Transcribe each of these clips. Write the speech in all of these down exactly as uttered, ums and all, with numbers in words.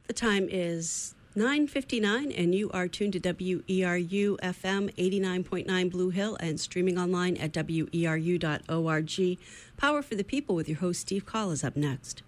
The time is nine fifty-nine, and you are tuned to W E R U F M eighty-nine point nine Blue Hill and streaming online at W E R U dot org. Power for the People with your host, Steve Call, is up next.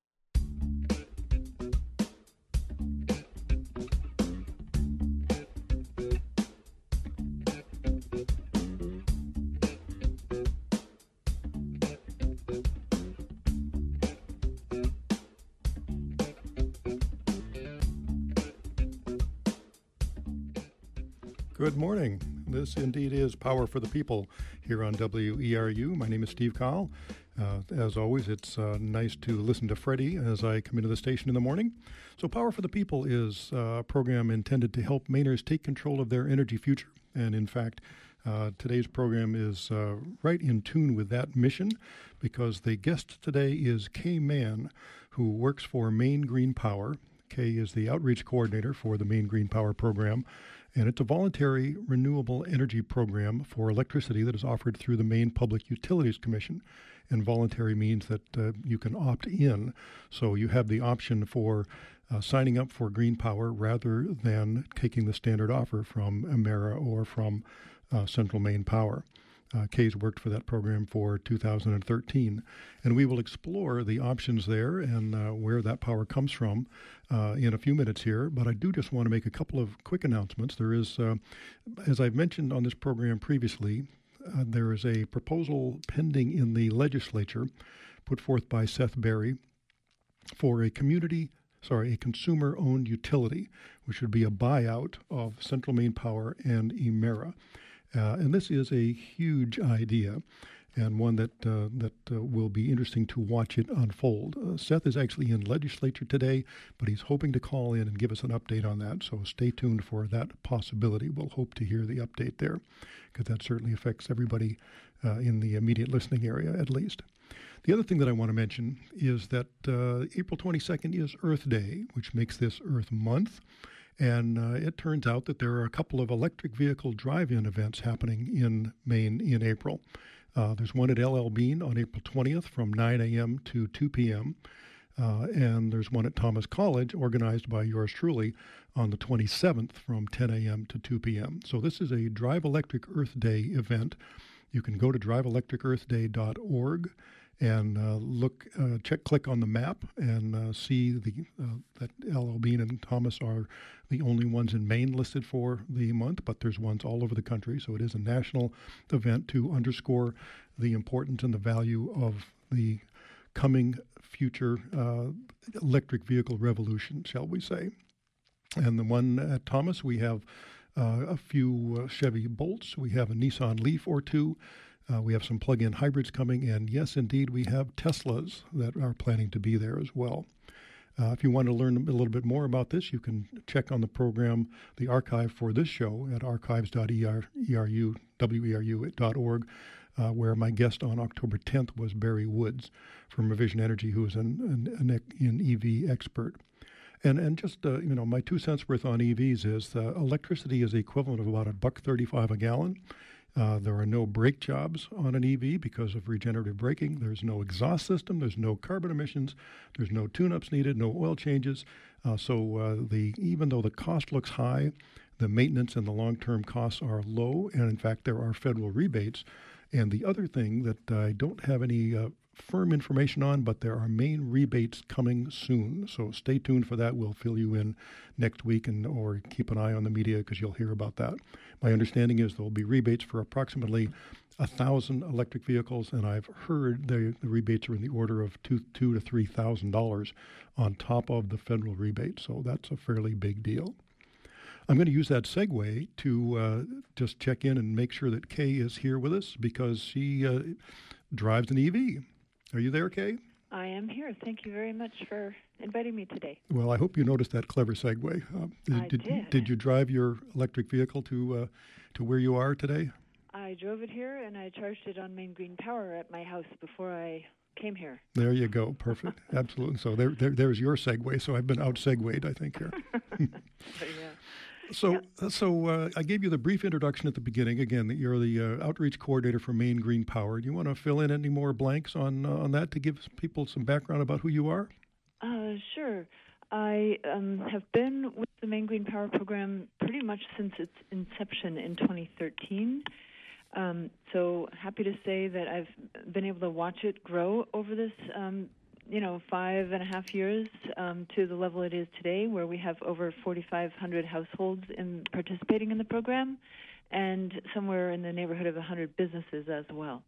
Good morning. This indeed is Power for the People here on W E R U. My name is Steve Cowell. Uh, as always, it's uh, nice to listen to Freddie as I come into the station in the morning. So Power for the People is uh, a program intended to help Mainers take control of their energy future. And in fact, uh, today's program is uh, right in tune with that mission, because the guest today is Kay Mann, who works for Maine Green Power. Kay is the outreach coordinator for the Maine Green Power program, and it's a voluntary renewable energy program for electricity that is offered through the Maine Public Utilities Commission. And voluntary means that uh, you can opt in, so you have the option for uh, signing up for green power rather than taking the standard offer from Emera or from uh, Central Maine Power. Uh, Kay's worked for that program for two thousand thirteen, and we will explore the options there and uh, where that power comes from uh, in a few minutes here. But I do just want to make a couple of quick announcements. There is, uh, as I've mentioned on this program previously, uh, there is a proposal pending in the legislature put forth by Seth Berry for a community, sorry, a consumer-owned utility, which would be a buyout of Central Maine Power and Emera. Uh, and this is a huge idea, and one that uh, that uh, will be interesting to watch it unfold. Uh, Seth is actually in legislature today, but he's hoping to call in and give us an update on that, so stay tuned for that possibility. We'll hope to hear the update there, because that certainly affects everybody uh, in the immediate listening area, at least. The other thing that I want to mention is that uh, April twenty-second is Earth Day, which makes this Earth Month. And uh, it turns out that there are a couple of electric vehicle drive-in events happening in Maine in April. Uh, there's one at L L Bean on April twentieth from nine a.m. to two p.m., uh, and there's one at Thomas College organized by yours truly on the twenty-seventh from ten a.m. to two p.m. So this is a Drive Electric Earth Day event. You can go to drive electric earth day dot org and uh, look, uh, check, click on the map and uh, see the uh, that L L Bean and Thomas are the only ones in Maine listed for the month, but there's ones all over the country. So it is a national event to underscore the importance and the value of the coming future uh, electric vehicle revolution, shall we say. And the one at Thomas, we have uh, a few uh, Chevy Bolts. We have a Nissan Leaf or two. Uh, we have some plug-in hybrids coming, and yes, indeed, we have Teslas that are planning to be there as well. Uh, if you want to learn a little bit more about this, you can check on the program, the archive for this show at archives dot e r u w e r u dot org, uh, where my guest on October tenth was Barry Woods from Revision Energy, who is an, an, an, an E V expert. And and just, uh, you know, my two cents worth on E Vs is uh, electricity is the equivalent of about a buck thirty-five a gallon. Uh, there are no brake jobs on an E V because of regenerative braking. There's no exhaust system. There's no carbon emissions. There's no tune-ups needed, no oil changes. Uh, so uh, the even though the cost looks high, the maintenance and the long-term costs are low. And in fact, there are federal rebates. And the other thing that I don't have any uh, firm information on, but there are Maine rebates coming soon. So stay tuned for that. We'll fill you in next week, and or keep an eye on the media because you'll hear about that. My understanding is there will be rebates for approximately a thousand electric vehicles, and I've heard the, the rebates are in the order of two two to three thousand dollars on top of the federal rebate. So that's a fairly big deal. I'm going to use that segue to uh, just check in and make sure that Kay is here with us, because she uh, drives an E V. Are you there, Kay? I am here. Thank you very much for inviting me today. Well, I hope you noticed that clever segue. Uh, did, I did, did. Did you drive your electric vehicle to uh, to where you are today? I drove it here, and I charged it on Maine Green Power at my house before I came here. There you go. Perfect. Absolutely. So there, there, there's your segue. So I've been out-segued, I think, here. yeah. So, yeah. so uh, I gave you the brief introduction at the beginning. Again, that you're the uh, outreach coordinator for Maine Green Power. Do you want to fill in any more blanks on uh, on that to give people some background about who you are? Uh, sure. I um, have been with the Maine Green Power Program pretty much since its inception in twenty thirteen. Um, so happy to say that I've been able to watch it grow over this, um, you know, five and a half years um, to the level it is today, where we have over forty-five hundred households in participating in the program, and somewhere in the neighborhood of one hundred businesses as well.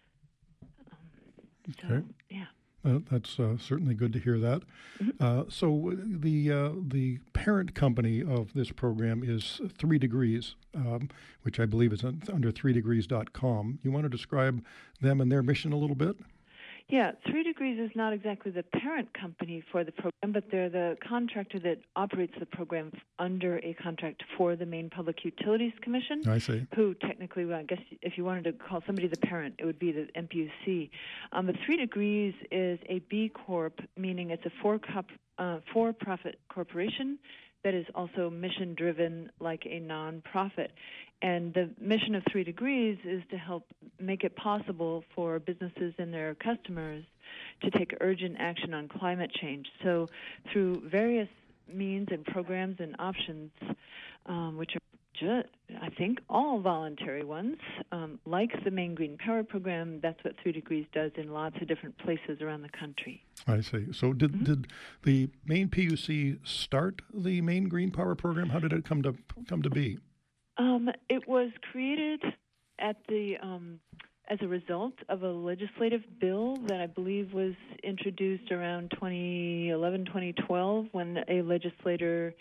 Um, so, okay. Yeah. Uh, that's uh, certainly good to hear that. Mm-hmm. Uh, so the uh, the parent company of this program is Three Degrees, um, which I believe is under three degrees dot com. You want to describe them and their mission a little bit? Yeah, Three Degrees is not exactly the parent company for the program, but they're the contractor that operates the program under a contract for the Maine Public Utilities Commission. I see. Who technically, well, I guess if you wanted to call somebody the parent, it would be the M P U C. Um, but Three Degrees is a B Corp, meaning it's a for uh, for-profit corporation that is also mission-driven like a nonprofit. And the mission of Three Degrees is to help make it possible for businesses and their customers to take urgent action on climate change. So through various means and programs and options, um, which are just, I think, all voluntary ones, um, like the Maine Green Power Program, that's what Three Degrees does in lots of different places around the country. I see. So did Mm-hmm. did the Maine P U C start the Maine Green Power Program? How did it come to come to be? Um, it was created at the um, as a result of a legislative bill that I believe was introduced around twenty eleven, twenty twelve, when a legislator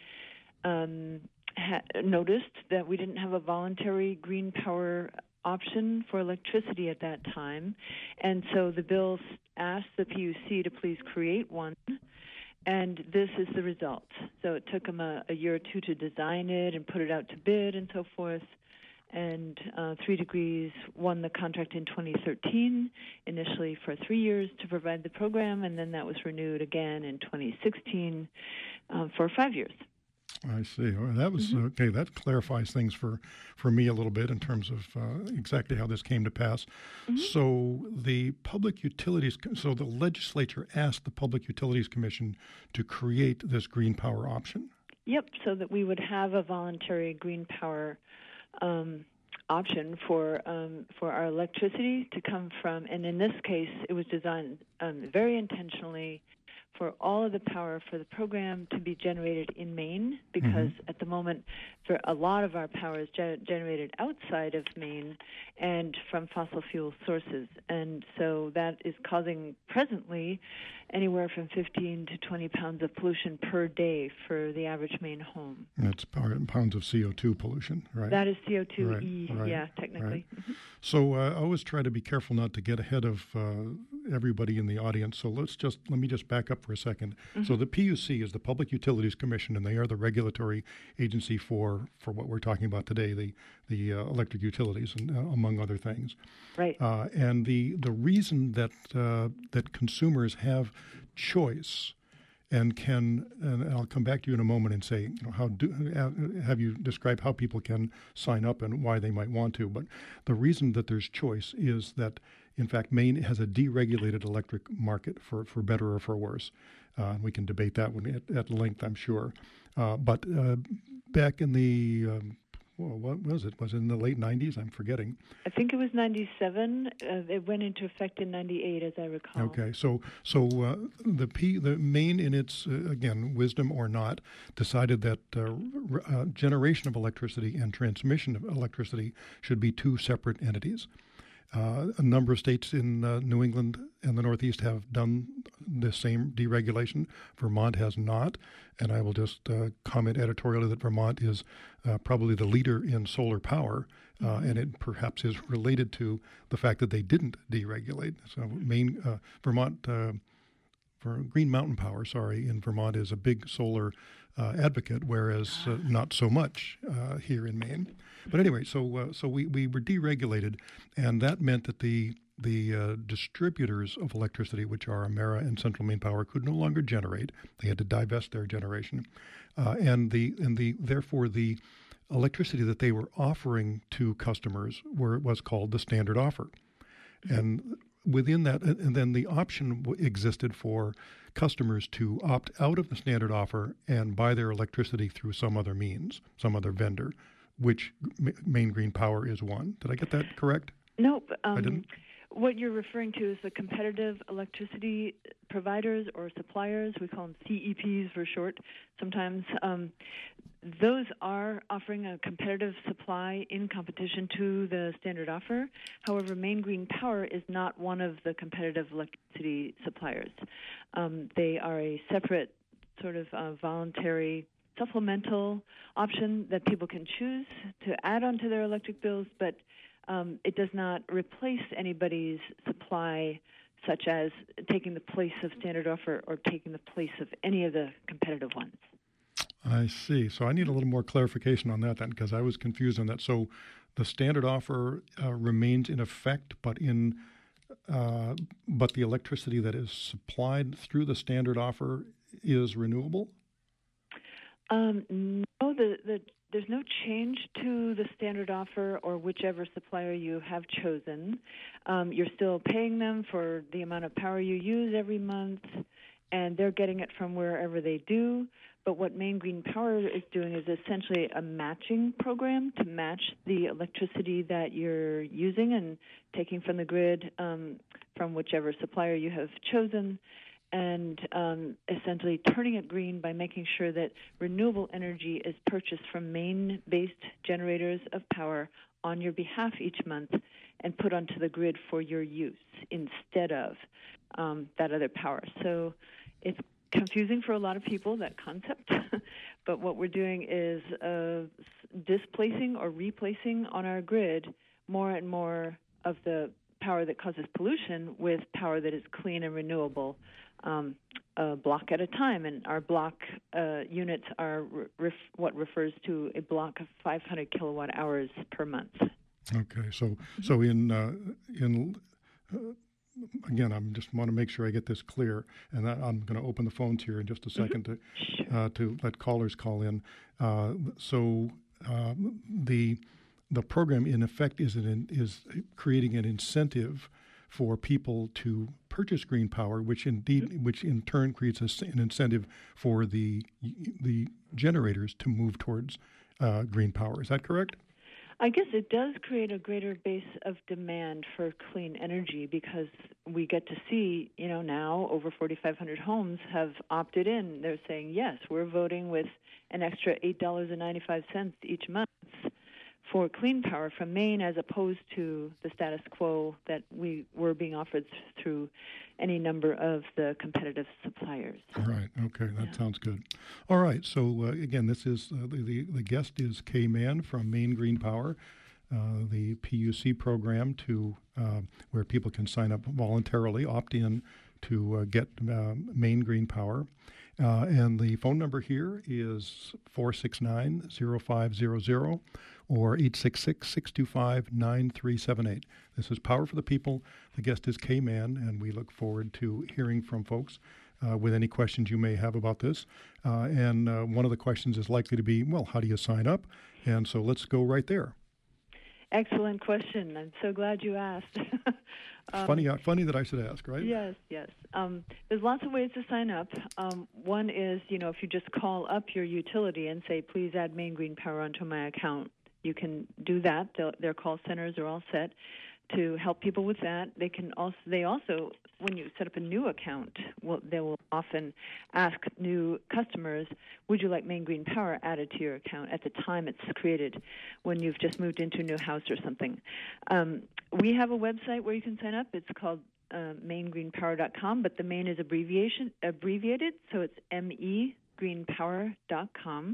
um, ha- noticed that we didn't have a voluntary green power option for electricity at that time. And so the bill asked the P U C to please create one. And this is the result. So it took them a, a year or two to design it and put it out to bid and so forth. And uh, Three Degrees won the contract in twenty thirteen, initially for three years to provide the program, and then that was renewed again in twenty sixteen uh, for five years. I see. Well, that was mm-hmm. okay. That clarifies things for, for me a little bit in terms of uh, exactly how this came to pass. Mm-hmm. So the Public Utilities, so the legislature asked the Public Utilities Commission to create this green power option. Yep, so that we would have a voluntary green power um, option for um, for our electricity to come from, and in this case, it was designed um, very intentionally for all of the power for the program to be generated in Maine, because mm-hmm. at the moment, for a lot of our power is ge- generated outside of Maine and from fossil fuel sources. And so that is causing presently anywhere from fifteen to twenty pounds of pollution per day for the average Maine home. That's pounds of C O two pollution, right? That is C O two E, right, right, yeah, technically. Right. Mm-hmm. So uh, I always try to be careful not to get ahead of uh, everybody in the audience. So let's just let me just back up for a second. Mm-hmm. So the P U C is the Public Utilities Commission, and they are the regulatory agency for, for what we're talking about today, the the uh, electric utilities, and, uh, among other things. Right. Uh, and the the reason that uh, that consumers have choice and can, and I'll come back to you in a moment and say, you know, how do uh, have you describe how people can sign up and why they might want to. But the reason that there's choice is that, in fact, Maine has a deregulated electric market, for, for better or for worse. Uh, we can debate that one at, at length, I'm sure. Uh, but uh, back in the um, well, what was it? Was it in the late nineties? I'm forgetting. I think it was ninety-seven. Uh, it went into effect in ninety-eight, as I recall. Okay, so so uh, the P, the Maine, in its uh, again wisdom or not, decided that uh, uh, generation of electricity and transmission of electricity should be two separate entities. Uh, a number of states in uh, New England and the Northeast have done the same deregulation. Vermont has not, and I will just uh, comment editorially that Vermont is uh, probably the leader in solar power, uh, mm-hmm. and it perhaps is related to the fact that they didn't deregulate. So Maine, uh, Vermont, uh, for Green Mountain Power, sorry, in Vermont is a big solar uh, advocate, whereas uh, not so much uh, here in Maine. But anyway, so uh, so we, we were deregulated, and that meant that the the uh, distributors of electricity, which are Emera and Central Maine Power, could no longer generate. They had to divest their generation, uh, and the and the therefore the electricity that they were offering to customers were was called the standard offer, and within that, and then the option existed for customers to opt out of the standard offer and buy their electricity through some other means, some other vendor, which Maine Green Power is one. Did I get that correct? Nope. Um, I didn't? What you're referring to is the competitive electricity providers or suppliers. We call them C E Ps for short sometimes. Um, those are offering a competitive supply in competition to the standard offer. However, Maine Green Power is not one of the competitive electricity suppliers. Um, they are a separate sort of uh, voluntary supplemental option that people can choose to add onto their electric bills, but um, it does not replace anybody's supply, such as taking the place of standard offer or taking the place of any of the competitive ones. I see. So I need a little more clarification on that then, because I was confused on that. So the standard offer uh, remains in effect, but in uh, but the electricity that is supplied through the standard offer is renewable? Um, no, the, the, there's no change to the standard offer or whichever supplier you have chosen. Um, you're still paying them for the amount of power you use every month, and they're getting it from wherever they do. But what Maine Green Power is doing is essentially a matching program to match the electricity that you're using and taking from the grid um, from whichever supplier you have chosen, and um, essentially turning it green by making sure that renewable energy is purchased from Maine-based generators of power on your behalf each month and put onto the grid for your use instead of um, that other power. So it's confusing for a lot of people, that concept, but what we're doing is uh, displacing or replacing on our grid more and more of the power that causes pollution with power that is clean and renewable, um, a block at a time. And our block uh, units are ref- what refers to a block of five hundred kilowatt hours per month. Okay, so so in uh, in uh, again, I just want to make sure I get this clear, and I, I'm going to open the phones here in just a second mm-hmm. to uh, to let callers call in. Uh, so uh, the the program, in effect, is an, is creating an incentive for people to purchase green power, which indeed, mm-hmm. which in turn creates a, an incentive for the the generators to move towards uh, green power. Is that correct? I guess it does create a greater base of demand for clean energy because we get to see, you know, now over forty-five hundred homes have opted in. They're saying, yes, we're voting with an extra eight dollars and ninety-five cents each month for clean power from Maine, as opposed to the status quo that we were being offered through any number of the competitive suppliers. Right. Okay. That yeah. sounds good. All right. So uh, again, this is uh, the, the the guest is Kay Mann from Maine Green Power, uh, the P U C program to uh, where people can sign up voluntarily, opt in to uh, get uh, Maine Green Power. Uh, and the phone number here is four six nine, zero five zero zero or eight six six, six two five, nine three seven eight. This is Power for the People. The guest is Kay Mann, and we look forward to hearing from folks uh, with any questions you may have about this. Uh, and uh, one of the questions is likely to be, well, how do you sign up? And so let's go right there. Excellent question. I'm so glad you asked. um, funny, uh, funny that I should ask, right? Yes, yes. Um, there's lots of ways to sign up. Um, one is, you know, if you just call up your utility and say, please add Maine Green Power onto my account, you can do that. They'll, their call centers are all set to help people with that. They can also, they also, when you set up a new account, well, they will often ask new customers, would you like Maine Green Power added to your account at the time it's created when you've just moved into a new house or something. Um, we have a website where you can sign up. It's called uh, maine green power dot com, but the Maine is abbreviation abbreviated, so it's M E green power dot com.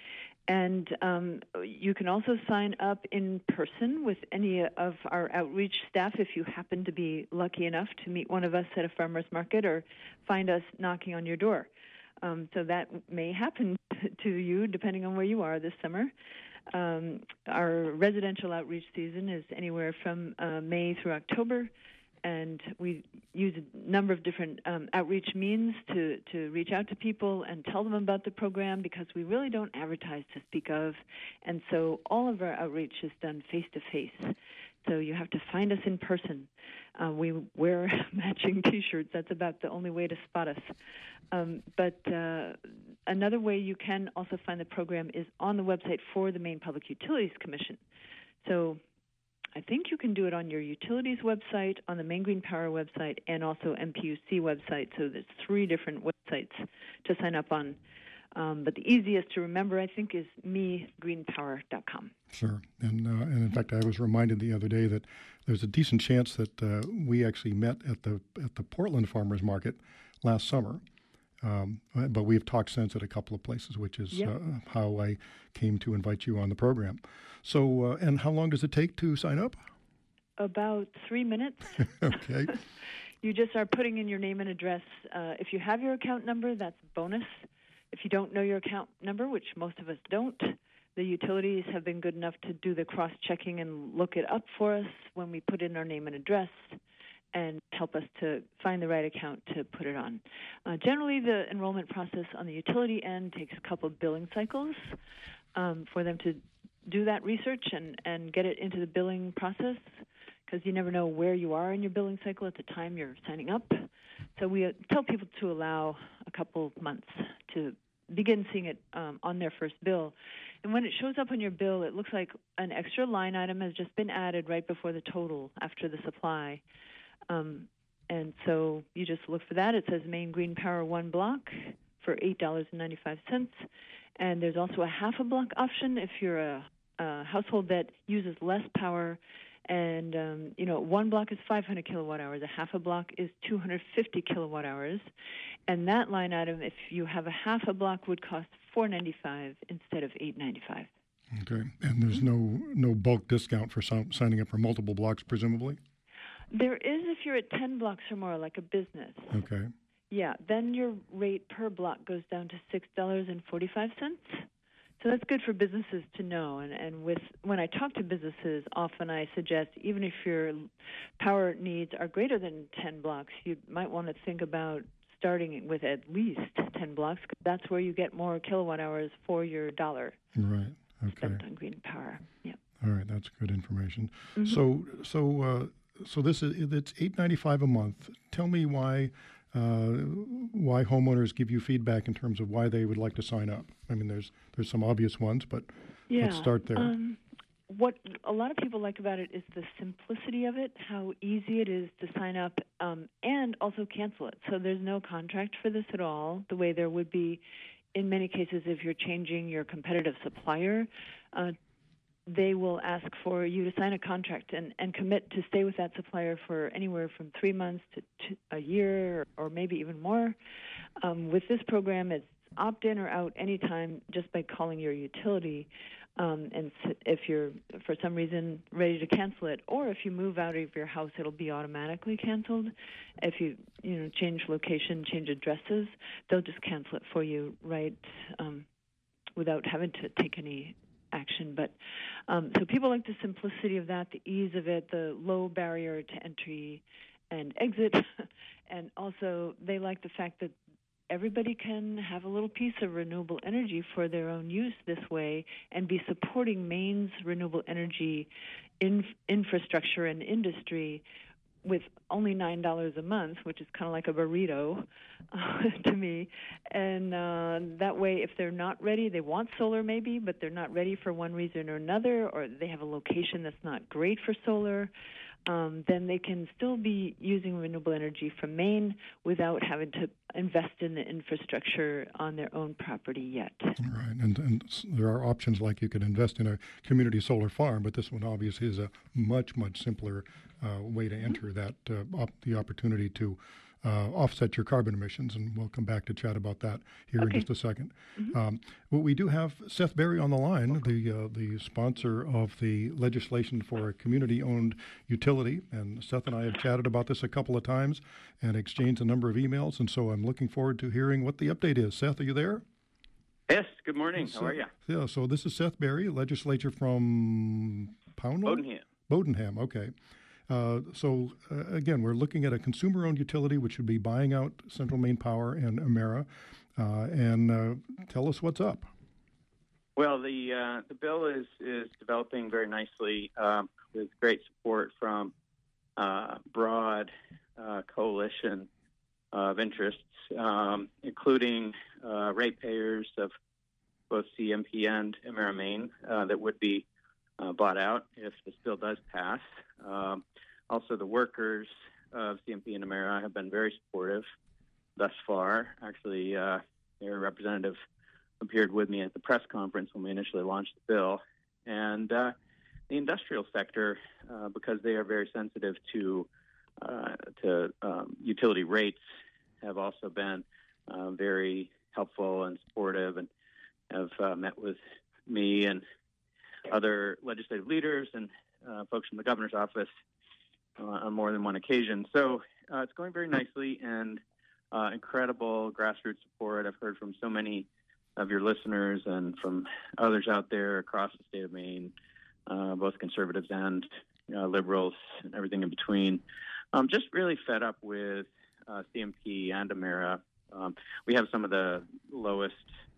And um, you can also sign up in person with any of our outreach staff if you happen to be lucky enough to meet one of us at a farmer's market or find us knocking on your door. Um, so that may happen to you depending on where you are this summer. Um, our residential outreach season is anywhere from uh, May through October, and we use a number of different um, outreach means to, to reach out to people and tell them about the program because we really don't advertise to speak of. And so all of our outreach is done face-to-face So you have to find us in person. Uh, we wear matching T-shirts. That's about the only way to spot us. Um, but uh, another way you can also find the program is on the website for the Maine Public Utilities Commission. So I think you can do it on your utilities website, on the Maine Green Power website, and also M P U C website. So there's three different websites to sign up on. Um, but the easiest to remember, I think, is me green power dot com. Sure. And, uh, and in fact, I was reminded the other day that there's a decent chance that uh, we actually met at the at the Portland Farmers Market last summer. Um, but we've talked since at a couple of places, which is yep. uh, how I came to invite you on the program. So, uh, and how long does it take to sign up? About three minutes. Okay. You just are putting in your name and address. Uh, if you have your account number, that's bonus. If you don't know your account number, which most of us don't, the utilities have been good enough to do the cross-checking and look it up for us when we put in our name and address and help us to find the right account to put it on. Uh, generally, the enrollment process on the utility end takes a couple of billing cycles um, for them to do that research and, and get it into the billing process, because you never know where you are in your billing cycle at the time you're signing up. So we uh, tell people to allow a couple months to begin seeing it um, on their first bill. And when it shows up on your bill, it looks like an extra line item has just been added right before the total after the supply. Um, and so you just look for that. It says Maine Green Power one block for eight dollars and ninety-five cents. And there's also a half a block option if you're a, a household that uses less power. And, um, you know, one block is five hundred kilowatt hours. A half a block is two hundred fifty kilowatt hours. And that line item, if you have a half a block, would cost four dollars and ninety-five cents instead of eight dollars and ninety-five cents. Okay. And there's no no bulk discount for some, signing up for multiple blocks, presumably? There is if you're at ten blocks or more, like a business. Okay. Yeah. Then your rate per block goes down to six dollars and forty-five cents. So that's good for businesses to know. And, and with when I talk to businesses, often I suggest even if your power needs are greater than ten blocks, you might want to think about starting with at least ten blocks. That's where you get more kilowatt hours for your dollar. Right. Okay. Spent on green power. Yeah. All right. That's good information. Mm-hmm. So so uh, so this is it's eight ninety-five a month. Tell me why. Uh, why homeowners give you feedback in terms of why they would like to sign up. I mean, there's there's some obvious ones, but yeah, let's start there. Um, what a lot of people like about it is the simplicity of it, how easy it is to sign up um, and also cancel it. So there's no contract for this at all, the way there would be in many cases if you're changing your competitive supplier. Uh, they will ask for you to sign a contract and, and commit to stay with that supplier for anywhere from three months to two, a year or, or maybe even more. Um, with this program, it's opt-in or out anytime just by calling your utility. Um, and if you're, for some reason, ready to cancel it, or if you move out of your house, it'll be automatically canceled. If you, you know, change location, change addresses, they'll just cancel it for you right um, without having to take any action. But um, so people like the simplicity of that, the ease of it, the low barrier to entry and exit, and also they like the fact that everybody can have a little piece of renewable energy for their own use this way and be supporting Maine's renewable energy in, infrastructure and industry with only nine dollars a month, which is kind of like a burrito uh, to me. And uh, that way, if they're not ready, they want solar maybe, but they're not ready for one reason or another, or they have a location that's not great for solar, um, then they can still be using renewable energy from Maine without having to invest in the infrastructure on their own property yet. Right, and, and there are options like you could invest in a community solar farm, but this one obviously is a much, much simpler uh, way to enter that, uh, op- the opportunity to uh, offset your carbon emissions, and we'll come back to chat about that here okay. in just a second. Mm-hmm. Um, well, we do have Seth Berry on the line, the uh, the sponsor of the legislation for a community-owned utility, and Seth and I have chatted about this a couple of times and exchanged a number of emails, and so I'm looking forward to hearing what the update is. Seth, are you there? Yes, good morning. So, How are you? Yeah, so this is Seth Berry, legislator from Pownell? Bodenham. Bodenham, okay. Uh, so, uh, again, we're looking at a consumer-owned utility which would be buying out Central Maine Power and Emera. Uh, and uh, tell us what's up. Well, the uh, the bill is, is developing very nicely. Um, with great support from uh, broad uh, coalition of interests, um, including uh, ratepayers of both C M P and Emera Maine uh, that would be uh, bought out if this bill does pass. Um, also, the workers of C M P and Emera have been very supportive thus far. Actually, uh, their representative appeared with me at the press conference when we initially launched the bill. And uh, the industrial sector, uh, because they are very sensitive to uh, to um, utility rates, have also been uh, very helpful and supportive, and have uh, met with me and other legislative leaders and uh, folks from the governor's office uh, on more than one occasion. So uh, it's going very nicely, and uh, incredible grassroots support. I've heard from so many of your listeners and from others out there across the state of Maine, uh, both conservatives and uh, liberals and everything in between. Um, just really fed up with uh, C M P and Emera. Um, we have some of the lowest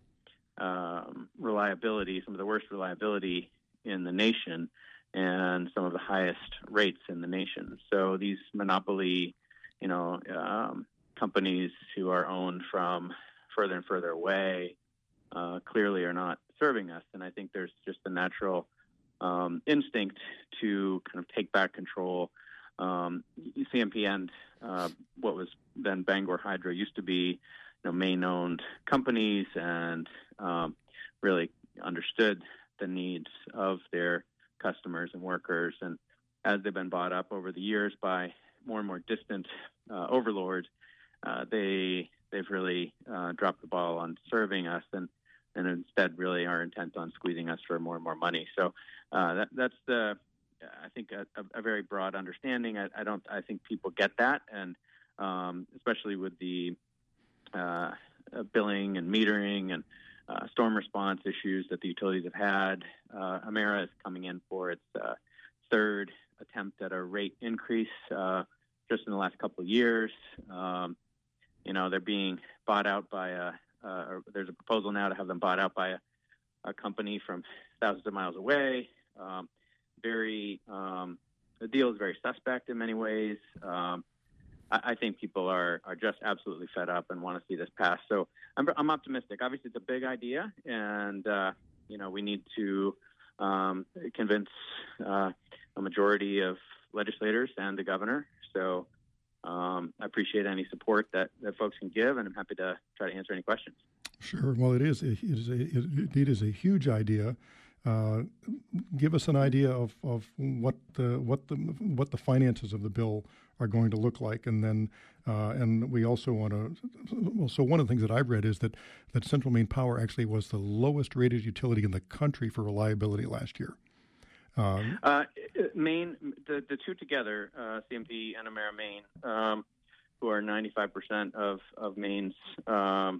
um, reliability, some of the worst reliability in the nation, and some of the highest rates in the nation. So these monopoly, you know, um, companies who are owned from further and further away uh, clearly are not serving us. And I think there's just a natural um, instinct to kind of take back control. Um, C M P and uh, what was then Bangor Hydro used to be, you know, Maine-owned companies, and um, really understood the needs of their customers and workers. And as they've been bought up over the years by more and more distant uh, overlords, uh, they they've really uh, dropped the ball on serving us, and and instead really are intent on squeezing us for more and more money. So uh, that that's the I think a, a very broad understanding. I, I don't. I think people get that, and um, especially with the uh, billing and metering and uh, storm response issues that the utilities have had. Uh, Emera is coming in for its uh, third attempt at a rate increase uh, just in the last couple of years. Um, you know, they're being bought out by a. Uh, there's a proposal now to have them bought out by a, a company from thousands of miles away. Um, Very, um, the deal is very suspect in many ways. Um, I, I think people are, are just absolutely fed up and want to see this pass. So I'm, I'm optimistic. Obviously, it's a big idea, and uh, you know we need to um, convince uh, a majority of legislators and the governor. So um, I appreciate any support that, that folks can give, and I'm happy to try to answer any questions. Sure. Well, it is. It is a, it, it is a huge idea. Uh, give us an idea of, of what the what the what the finances of the bill are going to look like, and then uh, and we also want to. Well, so one of the things that I've read is that that Central Maine Power actually was the lowest rated utility in the country for reliability last year. Um, uh, Maine, the the two together, uh, C M P and Emera Maine, um, who are ninety-five percent of of Maine's um,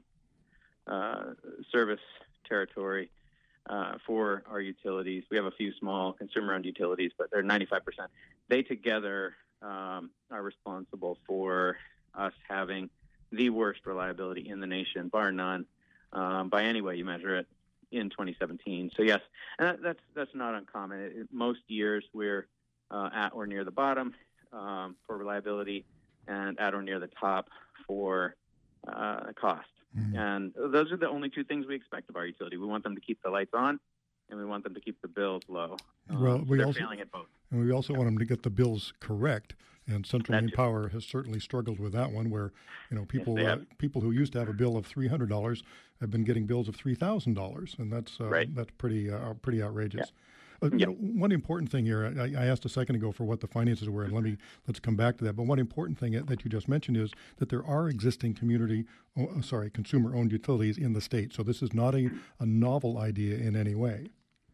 uh, service territory. Uh, for our utilities. We have a few small consumer-owned utilities, but they're ninety-five percent. They together um, are responsible for us having the worst reliability in the nation, bar none, um, by any way you measure it, in twenty seventeen. So yes, and that, that's that's not uncommon. It, it, most years we're uh, at or near the bottom um, for reliability, and at or near the top for uh, cost. Mm-hmm. And those are the only two things we expect of our utility. We want them to keep the lights on, and we want them to keep the bills low. Well, um, we they're also, failing at both. And we also want them to get the bills correct. And Central Maine too. Power has certainly struggled with that one, where you know people yes, uh, people who used to have a bill of three hundred dollars have been getting bills of three thousand dollars, and that's uh, right. that's pretty uh, pretty outrageous. Yeah. Uh, yeah. you know, one important thing here, I, I asked a second ago for what the finances were, and let me let's come back to that. But one important thing that you just mentioned is that there are existing community, oh, sorry, consumer-owned utilities in the state. So this is not a, a novel idea in any way.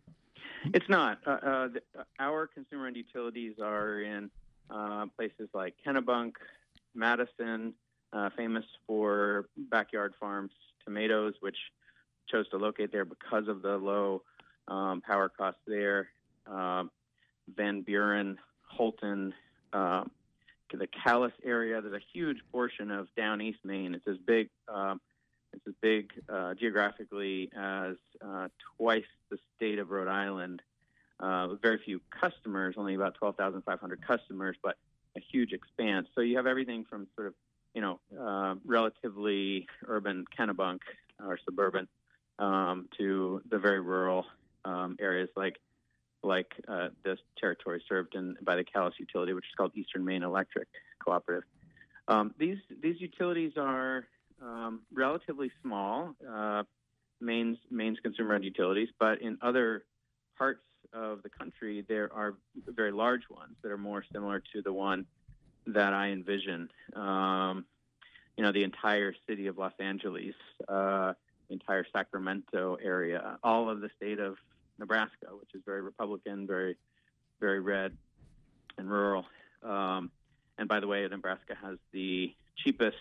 It's not. Uh, uh, the, our consumer-owned utilities are in uh, places like Kennebunk, Madison, uh, famous for backyard farms, tomatoes, which chose to locate there because of the low um, power costs there. Um, Van Buren, Holton, uh, the Calais area. There's a huge portion of down East Maine. It's as big. Um, It's as big uh, geographically as uh, twice the state of Rhode Island, uh, with very few customers, only about twelve thousand five hundred customers, but a huge expanse. So you have everything from sort of, you know, uh, relatively urban Kennebunk or suburban um, to the very rural um, areas like like uh, this territory served in, by the Calais utility, which is called Eastern Maine Electric Cooperative. Um, these these utilities are um, relatively small, uh, Maine's, Maine's consumer-owned utilities, but in other parts of the country, there are very large ones that are more similar to the one that I envision. Um, you know, the entire city of Los Angeles, uh, the entire Sacramento area, all of the state of Nebraska, which is very Republican, very, very red and rural. Um, and by the way, Nebraska has the cheapest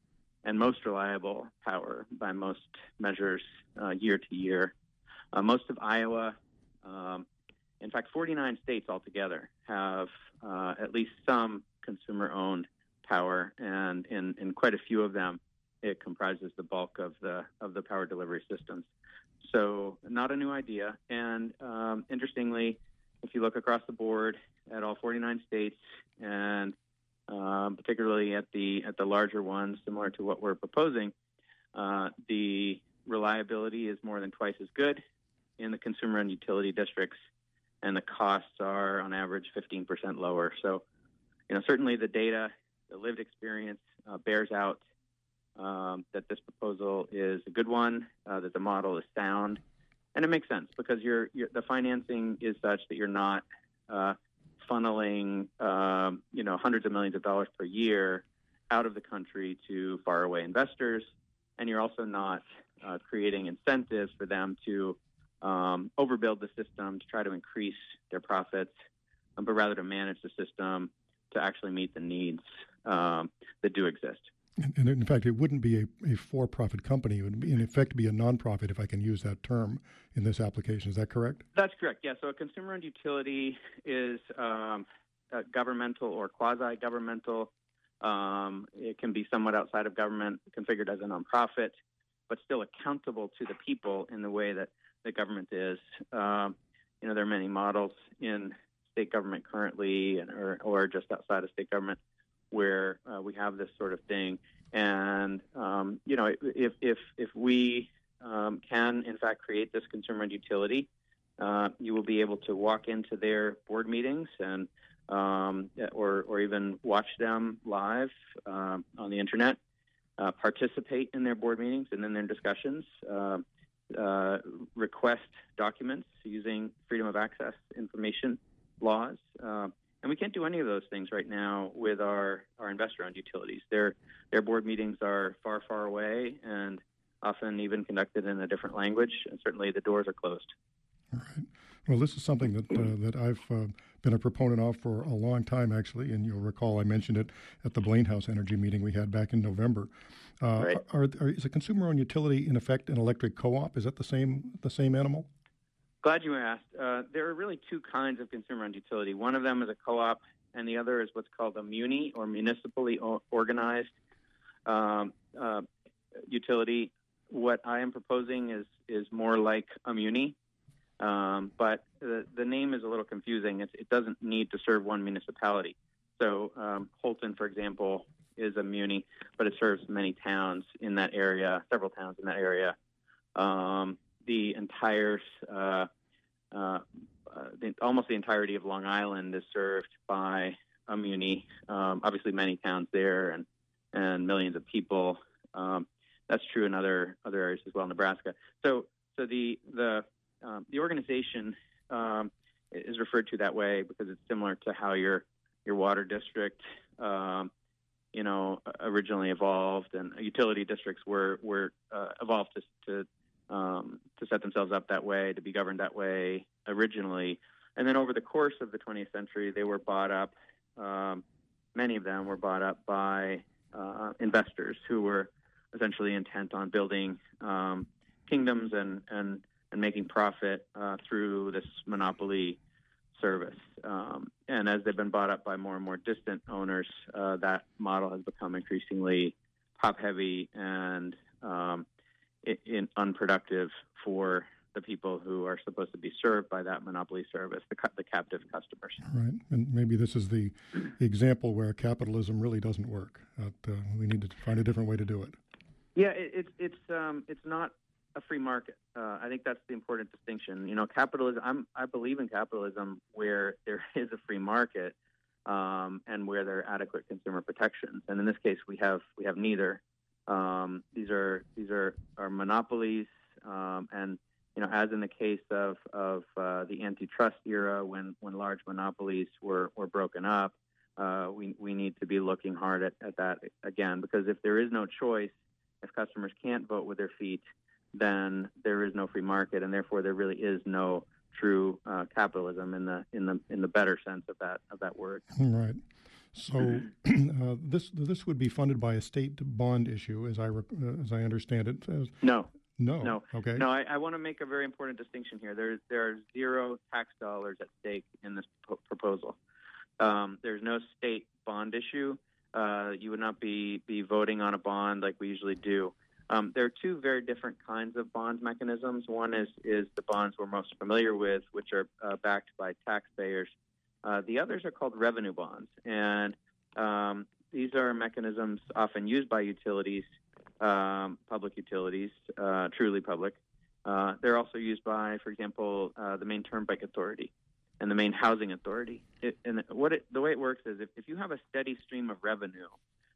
and most reliable power by most measures uh, year to year. Uh, most of Iowa, um, in fact, forty-nine states altogether have uh, at least some consumer-owned power, and in, in quite a few of them, it comprises the bulk of the of the power delivery systems. So not a new idea. And um, interestingly, if you look across the board at all forty-nine states, and um, particularly at the at the larger ones, similar to what we're proposing, uh, the reliability is more than twice as good in the consumer and utility districts, and the costs are on average fifteen percent lower. So, you know, certainly the data, the lived experience uh, bears out Um, that this proposal is a good one, uh, that the model is sound, and it makes sense because you're, you're, the financing is such that you're not uh, funneling, um, you know, hundreds of millions of dollars per year out of the country to faraway investors, and you're also not uh, creating incentives for them to um, overbuild the system to try to increase their profits, um, but rather to manage the system to actually meet the needs um, that do exist. And in fact, it wouldn't be a, a for-profit company. It would, be, in effect, be a nonprofit, if I can use that term, in this application. Is that correct? That's correct, yeah. So a consumer-owned utility is um, uh, governmental or quasi-governmental. Um, it can be somewhat outside of government, configured as a nonprofit, but still accountable to the people in the way that the government is. Um, you know, there are many models in state government currently and, or, or just outside of state government where uh, we have this sort of thing. And, um, you know, if if if we um, can, in fact, create this consumer-owned utility, uh, you will be able to walk into their board meetings and um, or, or even watch them live um, on the Internet, uh, participate in their board meetings and in their discussions, uh, uh, request documents using freedom of access information laws. Uh, And we can't do any of those things right now with our, our investor-owned utilities. Their their board meetings are far, far away and often even conducted in a different language. And certainly the doors are closed. All right. Well, this is something that uh, that I've uh, been a proponent of for a long time, actually. And you'll recall I mentioned it at the Blaine House Energy meeting we had back in November. Uh, right. are, are, is a consumer-owned utility, in effect, an electric co-op? Is that the same the same animal? Glad you asked. Uh, there are really two kinds of consumer-owned utility. One of them is a co-op, and the other is what's called a muni, or municipally o- organized um, uh, utility. What I am proposing is is more like a muni, um, but the, the name is a little confusing. It's, it doesn't need to serve one municipality. So um, Holton, for example, is a muni, but it serves many towns in that area, several towns in that area. Um, the entire, uh, uh, uh, the, almost the entirety of Long Island is served by a muni. Um, obviously, many towns there and and millions of people. Um, that's true in other other areas as well, Nebraska. So, so the the um, the organization um, is referred to that way because it's similar to how your your water district, um, you know, originally evolved, and utility districts were were uh, evolved to. to Um, to set themselves up that way, to be governed that way originally. And then over the course of the twentieth century, they were bought up, um, many of them were bought up by uh, investors who were essentially intent on building um, kingdoms and, and, and making profit uh, through this monopoly service. Um, and as they've been bought up by more and more distant owners, uh, that model has become increasingly top-heavy and um, in unproductive for the people who are supposed to be served by that monopoly service, the, the captive customers. Right, and maybe this is the example where capitalism really doesn't work. Uh, we need to find a different way to do it. Yeah, it, it's it's um, it's not a free market. Uh, I think that's the important distinction. You know, capitalism. I'm, I believe in capitalism where there is a free market um, and where there are adequate consumer protections. And in this case, we have we have neither. Um, these are these are, are monopolies, um, and you know, as in the case of of uh, the antitrust era, when, when large monopolies were, were broken up, uh, we we need to be looking hard at, at that again, because if there is no choice, if customers can't vote with their feet, then there is no free market, and therefore there really is no true uh, capitalism in the in the in the better sense of that of that word. Right. So uh, this this would be funded by a state bond issue, as I uh, as I understand it. As, no. No. No. Okay. No. I, I want to make a very important distinction here. There there are zero tax dollars at stake in this p- proposal. Um, there's no state bond issue. Uh, you would not be be voting on a bond like we usually do. Um, there are two very different kinds of bond mechanisms. One is, is the bonds we're most familiar with, which are uh, backed by taxpayers. Uh, the others are called revenue bonds, and um, these are mechanisms often used by utilities, um, public utilities, uh, truly public. Uh, they're also used by, for example, uh, the Maine Turnpike Authority and the Maine Housing Authority. It, and what it, the way it works is if, if you have a steady stream of revenue,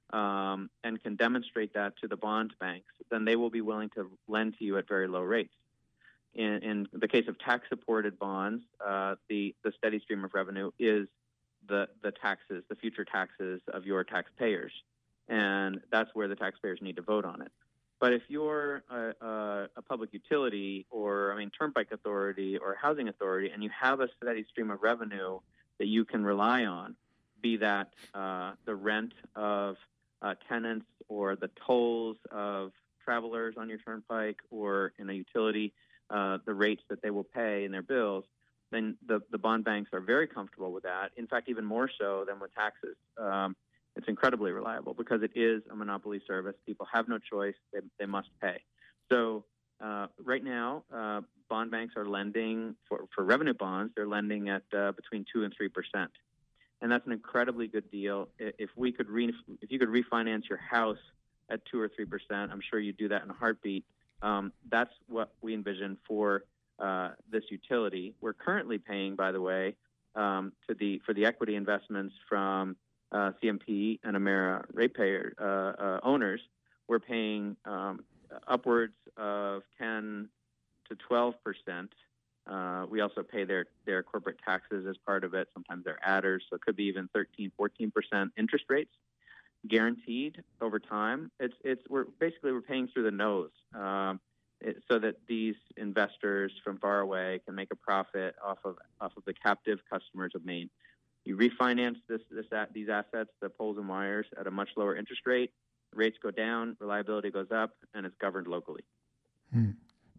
Um, and can demonstrate that to the bond banks, then they will be willing to lend to you at very low rates. In, in the case of tax-supported bonds, uh, the, the steady stream of revenue is the, the taxes, the future taxes of your taxpayers, and that's where the taxpayers need to vote on it. But if you're a, a, a public utility or, I mean, Turnpike Authority or Housing Authority, and you have a steady stream of revenue that you can rely on, be that uh, the rent of Uh, tenants or the tolls of travelers on your turnpike or in a utility, uh, the rates that they will pay in their bills, then the, the bond banks are very comfortable with that. In fact, even more so than with taxes. Um, it's incredibly reliable because it is a monopoly service. People have no choice. They, they must pay. So uh, right now, uh, bond banks are lending for, for revenue bonds. They're lending at uh, between two and three percent. And that's an incredibly good deal. If we could, re- if you could refinance your house at two or three percent, I'm sure you'd do that in a heartbeat. Um, that's what we envision for uh, this utility. We're currently paying, by the way, um, to the for the equity investments from uh, C M P and Emera ratepayer uh, uh, owners. We're paying um, upwards of ten to twelve percent. Uh, we also pay their, their corporate taxes as part of it. Sometimes they're adders, so it could be even thirteen, fourteen percent interest rates, guaranteed over time. It's it's we're basically we're paying through the nose, um, it, so that these investors from far away can make a profit off of off of the captive customers of Maine. You refinance this this these assets, the poles and wires, at a much lower interest rate. Rates go down, reliability goes up, and it's governed locally. Hmm.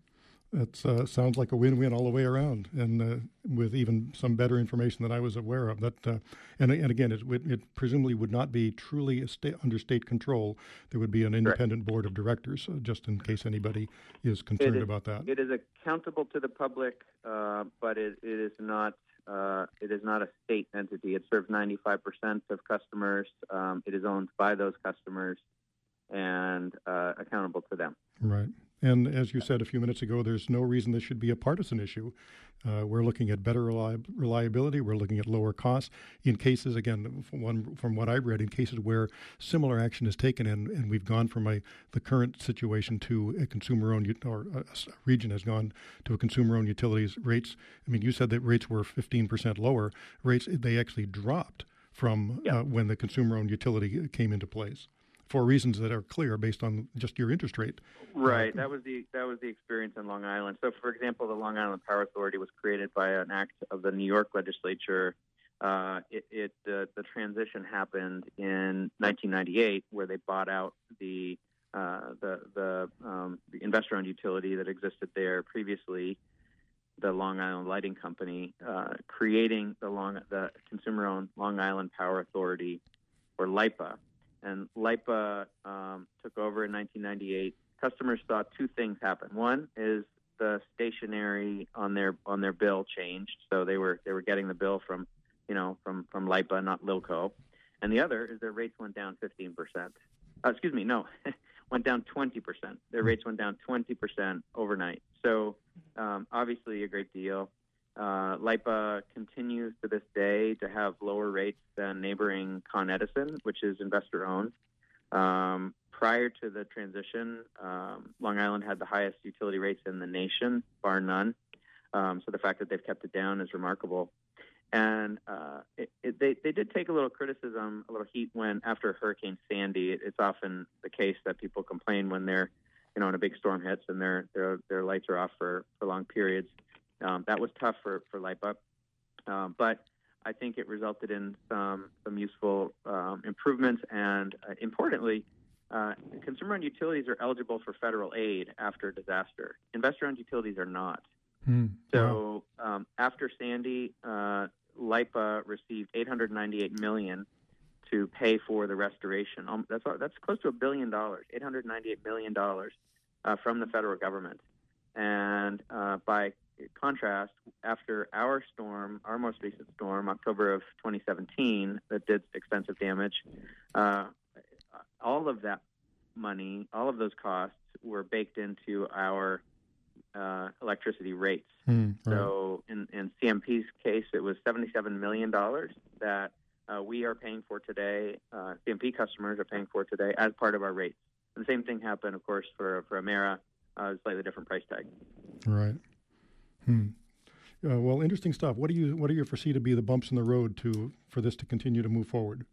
That uh, sounds like a win-win all the way around, and uh, with even some better information than I was aware of. That, uh, and, and again, it, it presumably would not be truly a state, under state control. There would be an independent Correct. board of directors, uh, just in case anybody is concerned is, about that. It is accountable to the public, uh, but it, it is not. Uh, it is not a state entity. It serves ninety-five percent of customers. Um, it is owned by those customers and uh, accountable to them. Right. And as you said a few minutes ago, there's no reason this should be a partisan issue. Uh, we're looking at better reliab- reliability. We're looking at lower costs. In cases, again, from, one, from what I've read, in cases where similar action is taken and, and we've gone from a, the current situation to a consumer-owned, or a, a region has gone to a consumer-owned utilities rates. I mean, you said that rates were fifteen percent lower. Rates, they actually dropped from yeah. uh, when the consumer-owned utility came into place, for reasons that are clear based on just your interest rate. Right. That was the that was the experience in Long Island. So, for example, the Long Island Power Authority was created by an act of the New York legislature. Uh, it, it uh, the transition happened in nineteen ninety-eight, where they bought out the uh, the the, um, the investor-owned utility that existed there previously, the Long Island Lighting Company, uh, creating the long the consumer-owned Long Island Power Authority, or LIPA. And LIPA um, took over in nineteen ninety-eight. Customers saw two things happen. One is the station inflationary on their on their bill changed, so they were they were getting the bill from you know from from LIPA, not Lilco. And the other is their rates went down fifteen percent. Uh, excuse me, no, went down twenty percent. Their rates went down twenty percent overnight. So um, obviously a great deal. Uh, LIPA continues to this day to have lower rates than neighboring Con Edison, which is investor-owned. Um, prior to the transition, um, Long Island had the highest utility rates in the nation, bar none. Um, so the fact that they've kept it down is remarkable. And uh, it, it, they, they did take a little criticism, a little heat when after Hurricane Sandy. It, it's often the case that people complain when they're, you know, when a big storm hits and their their their lights are off for, for long periods. Um, that was tough for for LIPA, um, but I think it resulted in some some useful um, improvements. And uh, importantly, uh, consumer-owned utilities are eligible for federal aid after a disaster. Investor-owned utilities are not. Hmm. So um, after Sandy, uh, LIPA received eight hundred ninety-eight million dollars to pay for the restoration. Um, that's that's close to a billion dollars, eight hundred ninety-eight million dollars uh, from the federal government. And uh, by contrast, after our storm, our most recent storm, October of twenty seventeen, that did extensive damage, uh, all of that money, all of those costs were baked into our uh, electricity rates. Mm, right. So in, in C M P's case, it was seventy-seven million dollars that uh, we are paying for today, uh, C M P customers are paying for today as part of our rates. And the same thing happened, of course, for, for Emera, uh, slightly different price tag. Right. Hmm. Uh, well, interesting stuff. What do you what do you foresee to be the bumps in the road to for this to continue to move forward?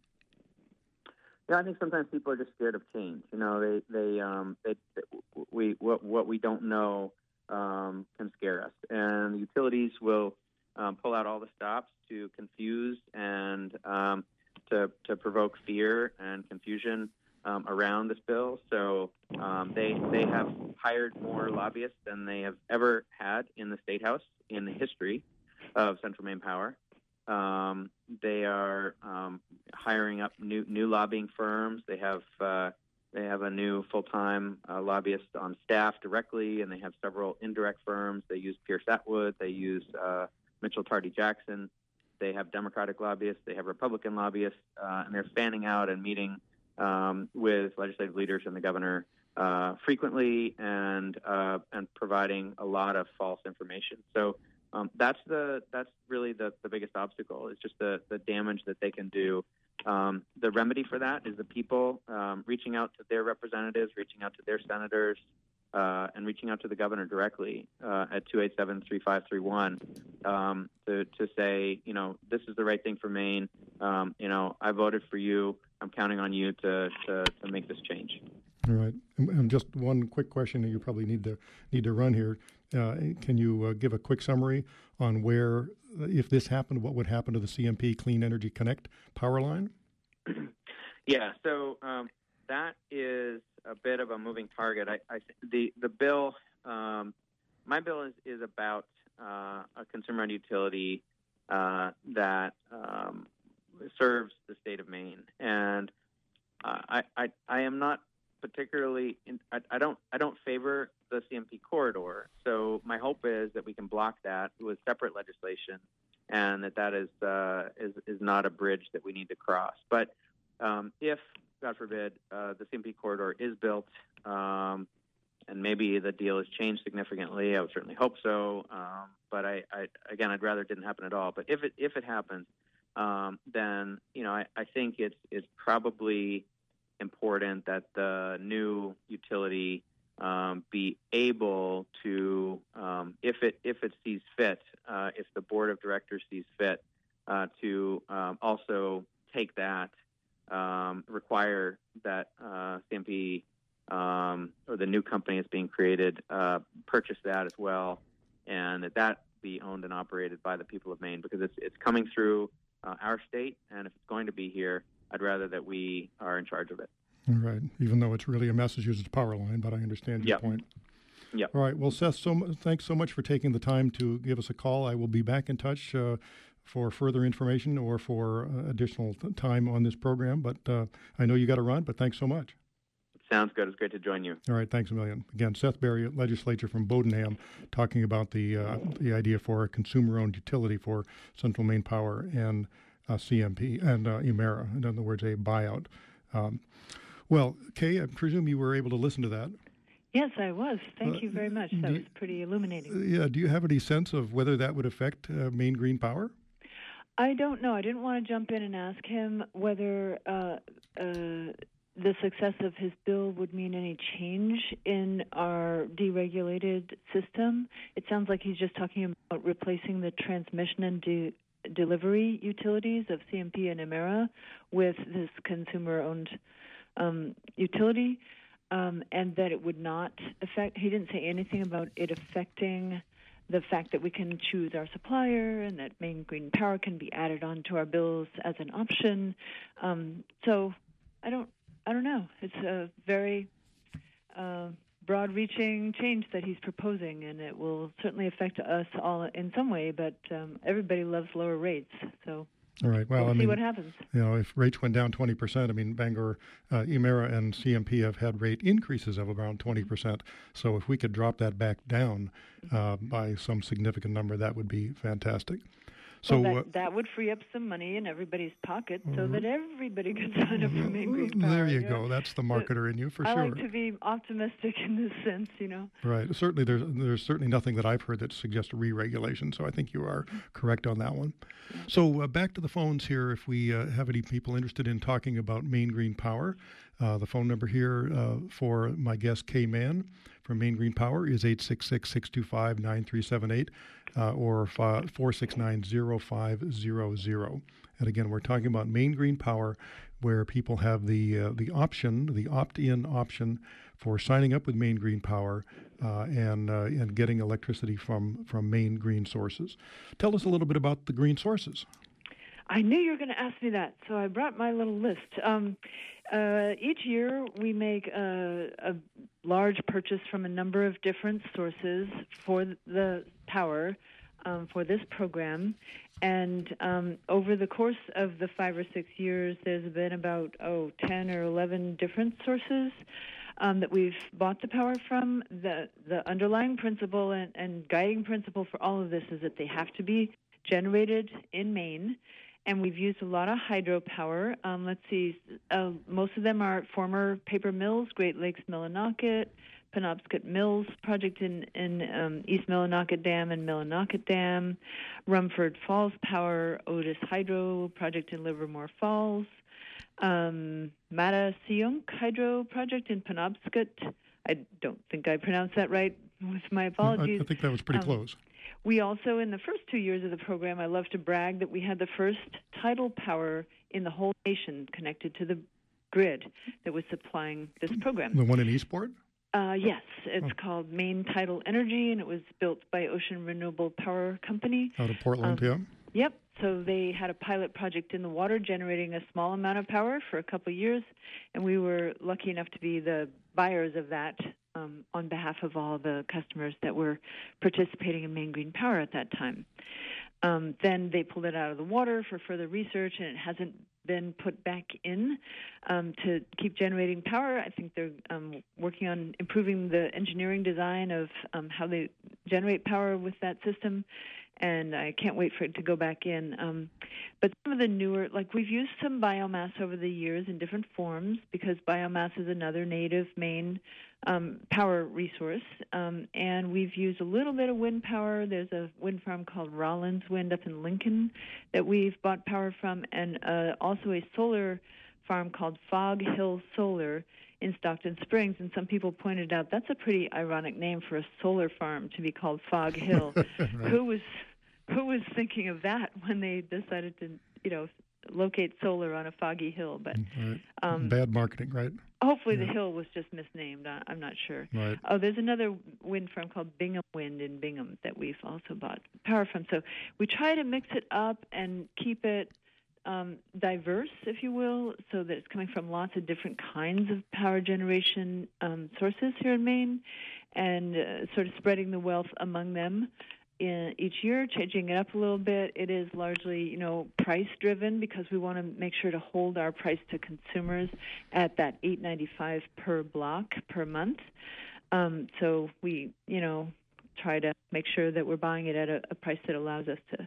Yeah, I think sometimes people are just scared of change. You know, they they um they, we what what we don't know um, can scare us, and utilities will um, pull out all the stops to confuse and um, to to provoke fear and confusion Um, around this bill. So um, they they have hired more lobbyists than they have ever had in the State House in the history of Central Maine Power. Um, they are um, hiring up new new lobbying firms. They have uh, they have a new full-time uh, lobbyist on staff directly, and they have several indirect firms. They use Pierce Atwood. They use uh, Mitchell Tardy Jackson. They have Democratic lobbyists. They have Republican lobbyists, uh, and they're fanning out and meeting Um, with legislative leaders and the governor uh, frequently and uh, and providing a lot of false information. So um, that's the that's really the, the biggest obstacle. It's just the, the damage that they can do. Um, the remedy for that is the people um, reaching out to their representatives, reaching out to their senators, uh, and reaching out to the governor directly uh, at two eight seven, three five three one um, to, to say, you know, this is the right thing for Maine. Um, you know, I voted for you. I'm counting on you to, to, to make this change. All right. And, and just one quick question that you probably need to need to run here. Uh, can you uh, give a quick summary on where, if this happened, what would happen to the C M P Clean Energy Connect power line? Yeah. So um, that is a bit of a moving target. I, I the the bill, um, my bill is is about uh, a consumer-owned utility uh, that. Um, serves the state of Maine, and uh, I, I I am not particularly in, I, I don't I don't favor the C M P corridor. So my hope is that we can block that with separate legislation, and that that is uh, is is not a bridge that we need to cross. But um, if, God forbid, uh, the C M P corridor is built, um, and maybe the deal has changed significantly, I would certainly hope so. Um, but I, I again, I'd rather it didn't happen at all. But if it if it happens. Um, then, you know, I, I think it's, it's probably important that the new utility um, be able to, um, if it if it sees fit, uh, if the board of directors sees fit, uh, to um, also take that, um, require that uh, C M P um, or the new company that's being created uh, purchase that as well, and that that be owned and operated by the people of Maine, because it's it's coming through Uh, our state, and if it's going to be here, I'd rather that we are in charge of it. All right, even though it's really a Massachusetts power line, but I understand your yep. point. Yeah. All right, well, Seth, so thanks so much for taking the time to give us a call. I will be back in touch uh, for further information or for uh, additional th- time on this program, but uh, I know you got to run, but thanks so much. Sounds good. It's great to join you. All right, thanks a million. Again, Seth Berry, legislature from Bodenham, talking about the uh, the idea for a consumer-owned utility for Central Maine Power and uh, C M P and uh, Emera. In other words, a buyout. Um, well, Kay, I presume you were able to listen to that. Yes, I was. Thank Uh, you very much. That do- was pretty illuminating. Uh, yeah. Do you have any sense of whether that would affect uh, Maine Green Power? I don't know. I didn't want to jump in and ask him whether uh, uh, the success of his bill would mean any change in our deregulated system. It sounds like he's just talking about replacing the transmission and de- delivery utilities of C M P and Emera with this consumer-owned um, utility, um, and that it would not affect. He didn't say anything about it affecting the fact that we can choose our supplier and that Maine Green Power can be added onto our bills as an option. Um, so I don't, I don't know. It's a very uh, broad-reaching change that he's proposing, and it will certainly affect us all in some way. But um, everybody loves lower rates, so. All right. Well, we'll I see mean, what happens. You know, if rates went down twenty percent, I mean, Bangor, uh, Emera, and C M P have had rate increases of around twenty percent. So if we could drop that back down uh, by some significant number, that would be fantastic. So well, that, uh, that would free up some money in everybody's pocket so that everybody could sign up for Maine Green Power. there you yeah. go. That's the marketer in you for I sure. like to be optimistic in this sense, you know. Right. Certainly, there's there's certainly nothing that I've heard that suggests re-regulation. So I think you are correct on that one. So uh, back to the phones here. If we uh, have any people interested in talking about Maine Green Power, uh, the phone number here uh, for my guest Kay Mann from Maine Green Power is eight six six, six two five, nine three seven eight uh, or four six nine, zero five zero zero. And again, we're talking about Maine Green Power, where people have the uh, the option, the opt-in option for signing up with Maine Green Power uh, and uh, and getting electricity from, from Maine Green sources. Tell us a little bit about the green sources. I knew you were going to ask me that, so I brought my little list. Um, uh, each year we make a, a large purchase from a number of different sources for the power um, for this program. And um, over the course of the five or six years, there's been about, oh, ten or eleven different sources um, that we've bought the power from. The, the underlying principle and, and guiding principle for all of this is that they have to be generated in Maine. And we've used a lot of hydropower. Um, let's see, uh, most of them are former paper mills, Great Lakes Millinocket, Penobscot Mills project in, in um, East Millinocket Dam and Millinocket Dam, Rumford Falls Power, Otis Hydro project in Livermore Falls, um, Mattasiunk Hydro project in Penobscot. I don't think I pronounced that right, with my apologies. I, I think that was pretty um, close. We also, in the first two years of the program, I love to brag that we had the first tidal power in the whole nation connected to the grid that was supplying this program. The one in Eastport? Uh, yes, it's Oh. called Maine Tidal Energy, and it was built by Ocean Renewable Power Company. Out of Portland, Um, yeah. Yep. So they had a pilot project in the water generating a small amount of power for a couple of years, and we were lucky enough to be the buyers of that um, on behalf of all the customers that were participating in Maine Green Power at that time. Um, then they pulled it out of the water for further research, and it hasn't been put back in um, to keep generating power. I think they're um, working on improving the engineering design of um, how they generate power with that system, and I can't wait for it to go back in. Um, but some of the newer, like we've used some biomass over the years in different forms because biomass is another native Maine um, power resource, um, and we've used a little bit of wind power. There's a wind farm called Rollins Wind up in Lincoln that we've bought power from, and uh, also a solar farm called Fog Hill Solar in Stockton Springs. And some people pointed out that's a pretty ironic name for a solar farm to be called Fog Hill. Right. Who was who was thinking of that when they decided to, you know, locate solar on a foggy hill? But Right. um, Bad marketing, right? hopefully Yeah. the hill was just misnamed. I, I'm not sure. Right. Oh, there's another wind farm called Bingham Wind in Bingham that we've also bought power from. So we try to mix it up and keep it um, diverse, if you will, so that it's coming from lots of different kinds of power generation um, sources here in Maine, and uh, sort of spreading the wealth among them. in each year, changing it up a little bit. It is largely, you know, price-driven because we want to make sure to hold our price to consumers at that eight ninety-five per block per month. Um, so we, you know, try to make sure that we're buying it at a, a price that allows us to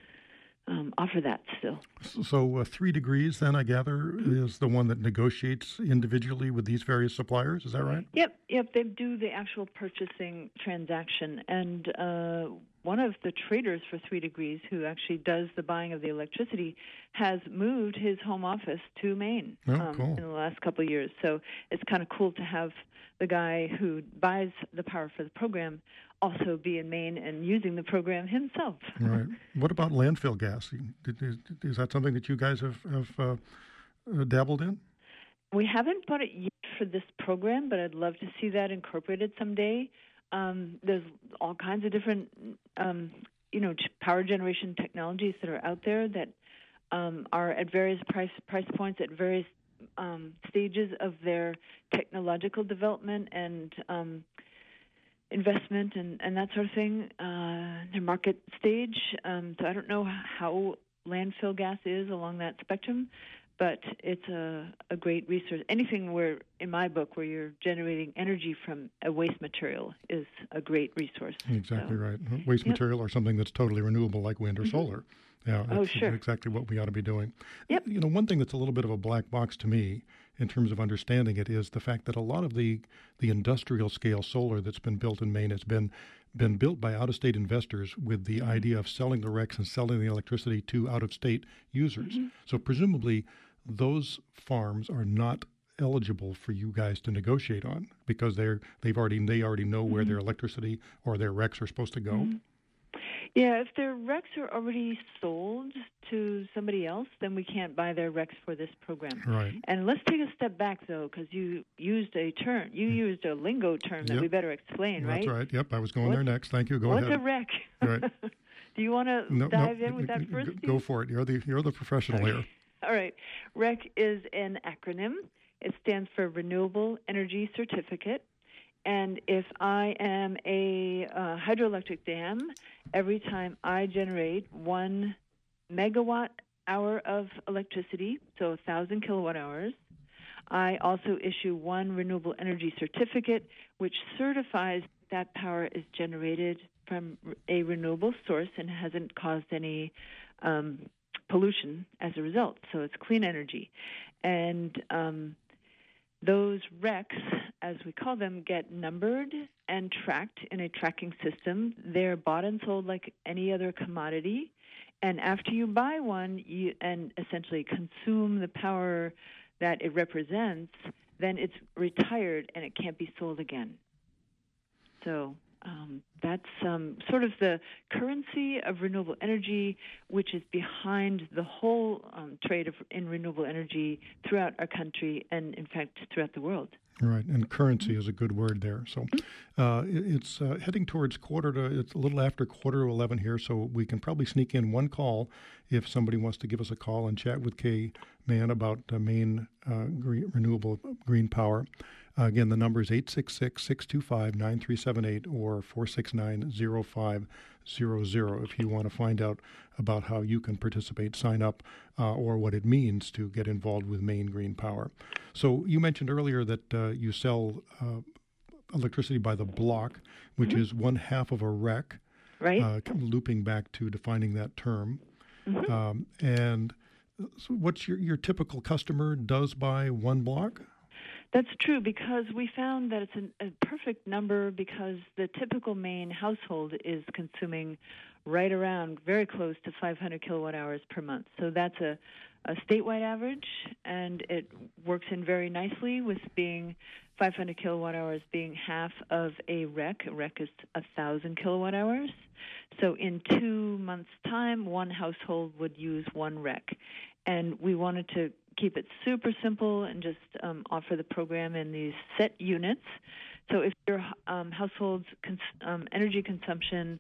Um, offer that still. So uh, Three Degrees, then, I gather, is the one that negotiates individually with these various suppliers. Is that right? Yep, yep. They do the actual purchasing transaction. And uh, one of the traders for Three Degrees, who actually does the buying of the electricity, has moved his home office to Maine oh, um, cool. in the last couple of years. So it's kind of cool to have the guy who buys the power for the program also be in Maine and using the program himself. Right. What about landfill gas? Is, is that something that you guys have, have uh, uh, dabbled in? We haven't bought it yet for this program, but I'd love to see that incorporated someday. Um, there's all kinds of different, um, you know, power generation technologies that are out there that um, are at various price price points, at various um, stages of their technological development and um, investment and, and that sort of thing, uh, their market stage. Um, so I don't know how landfill gas is along that spectrum, but it's a, a great resource. Anything where, in my book, where you're generating energy from a waste material is a great resource. Exactly so, right. Waste yep. material or something that's totally renewable like wind or mm-hmm. solar. Yeah, that's oh, sure. exactly what we ought to be doing. Yep. You know, one thing that's a little bit of a black box to me in terms of understanding it is the fact that a lot of the, the industrial scale solar that's been built in Maine has been been built by out-of-state investors with the mm-hmm. idea of selling the R E Cs and selling the electricity to out-of-state users. Mm-hmm. So presumably those farms are not eligible for you guys to negotiate on because they're they've already they already know mm-hmm. where their electricity or their R E Cs are supposed to go. Mm-hmm. Yeah, if their R E Cs are already sold to somebody else, then we can't buy their R E Cs for this program. Right. And let's take a step back, though, because you used a term. You mm-hmm. used a lingo term that yep. we better explain, right? That's right. Yep, I was going what's, there next. Thank you. Go what's ahead. What's a R E C? Right. Do you want to no, dive no, in with that first? Go, go for it. You're the you're the professional okay. here. All right. R E C is an acronym. It stands for Renewable Energy Certificate. And if I am a uh, hydroelectric dam, every time I generate one megawatt hour of electricity, so one thousand kilowatt hours, I also issue one renewable energy certificate, which certifies that power is generated from a renewable source and hasn't caused any um, pollution as a result. So it's clean energy. And um, those R E Cs, as we call them, get numbered and tracked in a tracking system. They're bought and sold like any other commodity. And after you buy one you, and essentially consume the power that it represents, then it's retired and it can't be sold again. So um, that's um, sort of the currency of renewable energy, which is behind the whole um, trade of, in renewable energy throughout our country and, in fact, throughout the world. Right, and currency is a good word there. So uh, it, it's uh, heading towards quarter to, it's a little after quarter to eleven here, so we can probably sneak in one call if somebody wants to give us a call and chat with Kay Mann about uh, Maine uh, green, renewable green power. Uh, again, the number is eight six six, six two five, nine three seven eight or four six nine, zero five zero zero if you want to find out about how you can participate, sign up, uh, or what it means to get involved with Maine Green Power. So you mentioned earlier that uh, you sell uh, electricity by the block, which mm-hmm. is one half of a R E C, right? Uh, looping back to defining that term. Mm-hmm. Um, and so what's your, your typical customer does buy one block? That's true, because we found that it's an, a perfect number because the typical Maine household is consuming right around very close to five hundred kilowatt hours per month. So that's a, a statewide average, and it works in very nicely with being five hundred kilowatt hours being half of a R E C. A R E C is one thousand kilowatt hours. So in two months' time, one household would use one R E C. And we wanted to keep it super simple and just um, offer the program in these set units. So if your um, household's cons- um, energy consumption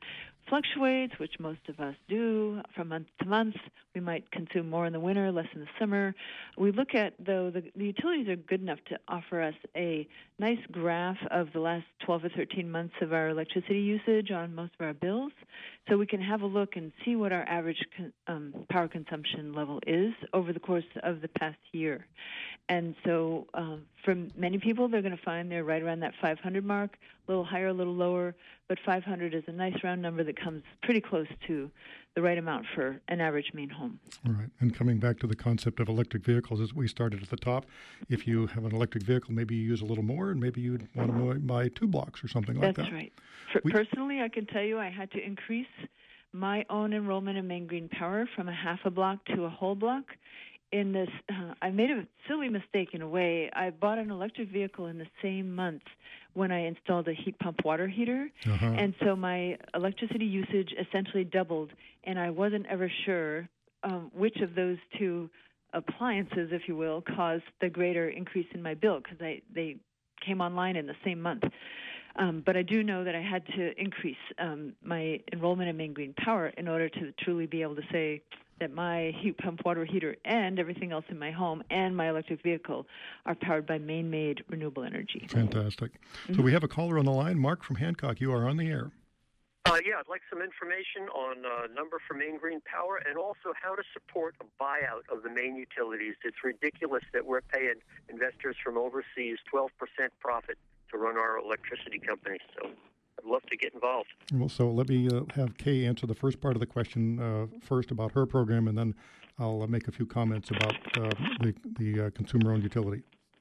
fluctuates, which most of us do from month to month. We might consume more in the winter, less in the summer. We look at, though, the, the utilities are good enough to offer us a nice graph of the last twelve or thirteen months of our electricity usage on most of our bills, so we can have a look and see what our average con- um, power consumption level is over the course of the past year. And so uh, for many people, they're going to find they're right around that five hundred mark, a little higher, a little lower, but five hundred is a nice round number that comes pretty close to the right amount for an average Maine home. All right. And coming back to the concept of electric vehicles, as we started at the top, if you have an electric vehicle, maybe you use a little more, and maybe you'd want to buy two blocks or something like That's that. That's right. For, we, personally, I can tell you I had to increase my own enrollment in Maine Green Power from a half a block to a whole block. In this, uh, I made a silly mistake in a way. I bought an electric vehicle in the same month when I installed a heat pump water heater, uh-huh. and so my electricity usage essentially doubled, and I wasn't ever sure um, which of those two appliances, if you will, caused the greater increase in my bill, because I they came online in the same month. Um, but I do know that I had to increase um, my enrollment in Maine Green Power in order to truly be able to say that my heat pump water heater and everything else in my home and my electric vehicle are powered by Maine-made renewable energy. Fantastic. Mm-hmm. So we have a caller on the line. Mark from Hancock, you are on the air. Uh, yeah, I'd like some information on uh, number for Maine Green Power and also how to support a buyout of the Maine utilities. It's ridiculous that we're paying investors from overseas twelve percent profit to run our electricity company. So I'd love to get involved. Well, so let me uh, have Kay answer the first part of the question uh, first about her program, and then I'll uh, make a few comments about uh, the, the uh, consumer-owned utility.